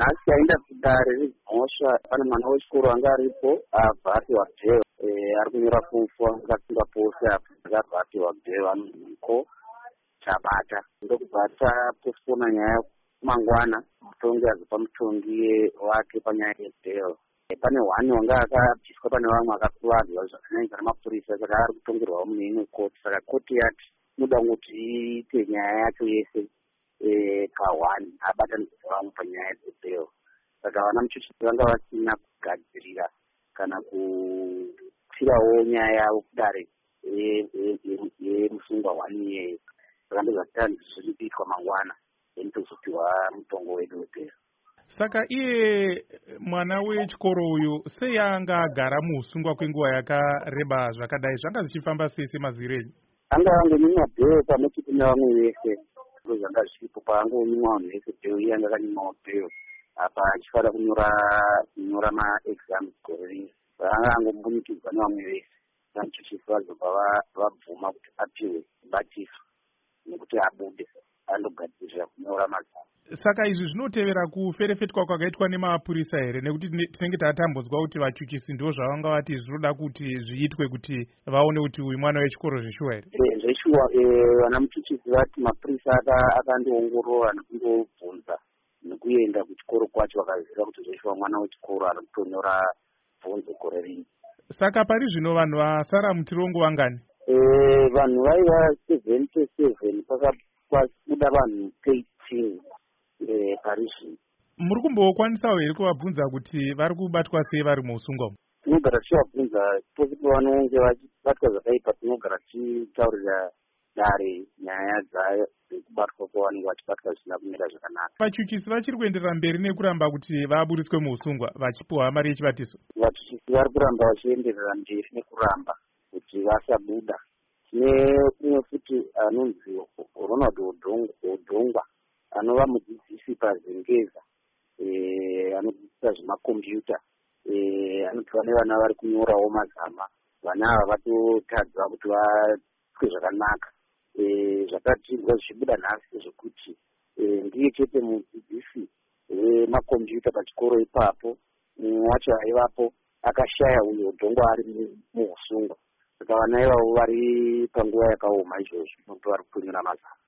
nhasi aenda kudare remhosva pane mwana wechikoro anga aripo abva apiwa bhero ari kunyora kufa akasunga pose apo akabva apiwa bhero aniko chabata ndokubva tapostpona nyaya mangwana mutongi azopa mutongi wake panyaya yebhero. Pane hwani wanga akabviswa pane vamwe akakuvadzwa zvakanyanisa namapurisa saka ari kutongerwawo mune imwe koti. Saka koti yati inoda kuti iite nyaya yacho yese kahwani abatanidzwe vamwe panyaya dzebhero. Saka vana muchuchisi vanga vasina kugadzirira kana kupfirawo nyaya yavo kudare yemusungwa hwani iyeyo. Saka ndozvatandi zviri kuitwa mangwana etozopiwa mutongo wedu webhero. Saka iye mwana wechikoro uyu sei anga agara muusungwa kwenguva yakareba zvakadai? Zvanga zvichifamba sei semazwiro enyu? Anga angonyimwa bhero pamwe chete nevamwe vese. Zvanga zvichipo paangonyimwa vanhu vese bhero, iye anga akanyimwawo bhero apa achifanira kunyora maexams gore rino. Anga angombunikidzwa nevamwe vese. Vamuchuchisi vazobva vabvuma kuti apiwe batiso nekuti abude andogadzirira kunyora mazama. Saka izvi zvinotevera kuferefetwa kwakaitwa nemapurisa here? Nekuti tinenge tatambudzwa kuti vachuchisi ndo zvavanga vati zvinoda kuti zviitwe kuti vaone kuti uyu mwana wechikoro zveshuwa here? Zveshuwa. Vana muchuchisi vati mapurisa akandiongorora nekundobvunza nekuenda kuchikoro kwacho vakaziva kuti zveshuwa mwana wechikoro ari kutonyora bvunzo gore rino. Saka pari zvino vanhu vasara mutirongo vangani? Vanhu vaiva 77 pakabuda vanhu 13 pari zvino. Muri kumbokwanisawo here kuvabvunza kuti vari kubatwa sei vari muusungwa umu? Tinogara tichivabvunza pose pavanonge vachibatwa zvakaipa, tinogara tichitaurira dare nyaya dzayo dzekubatwa kwavanenge vachibatwa zvisina kumira zvakanaka. Vachuchisi vachiri kuenderera mberi nekuramba kuti vaburiswe muusungwa vachipiwa mari yechibatiso? Vachuchisi vari kuramba vachienderera mberi nekuramba kuti vasabuda. Tine umwe futi anonzi Ronald Odongwa anova mudzidzisi pazengeza anodzidzisa zvemakombiyuta. Anoti vane vana vari kunyorawo mazama. Vana ava vatotadzwa kuti vaitwe zvakanaka. Zvakatirwa zvichibuda nhasi zvekuti ndiye chete mudzidzisi wemakombiyuta pachikoro ipapo. Mumwe wacho aivapo akashaya uyo Odongwa ari muusungwa. Saka vana ivavo vari panguva yakaoma izvozvo nokuti vari kutonyora mazama.